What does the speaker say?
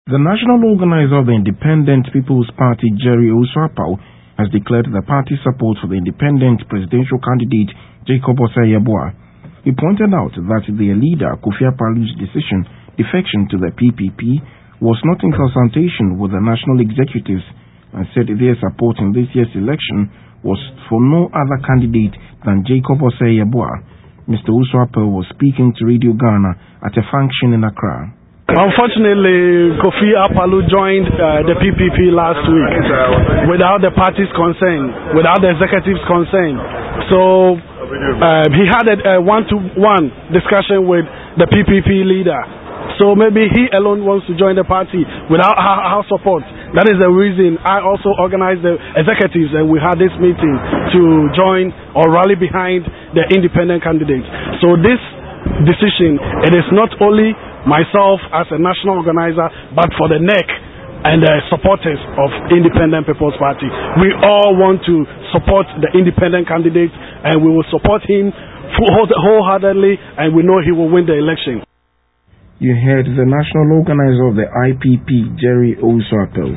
The national organizer of the Independent People's Party, Jerry Oswapao, has declared the party's support for the independent presidential candidate, Jacob Osei-Yeboah. He pointed out that their leader, Kofi Akpaloo's defection to the PPP was not in consultation with the national executives and said their support in this year's election was for no other candidate than Jacob Osei-Yeboah. Mr. Oswapao was speaking to Radio Ghana at a function in Accra. Unfortunately, Kofi Akpaloo joined the PPP last week without the party's consent, without the executive's consent. So he had a one-to-one discussion with the PPP leader. So maybe he alone wants to join the party without our support. That is the reason I also organized the executives and we had this meeting to join or rally behind the independent candidates. So this decision, it is not only myself as a national organizer, but for the NEC and the supporters of Independent People's Party. We all want to support the independent candidate and we will support him wholeheartedly and we know he will win the election. You heard the national organizer of the IPP, Jerry Oswapao.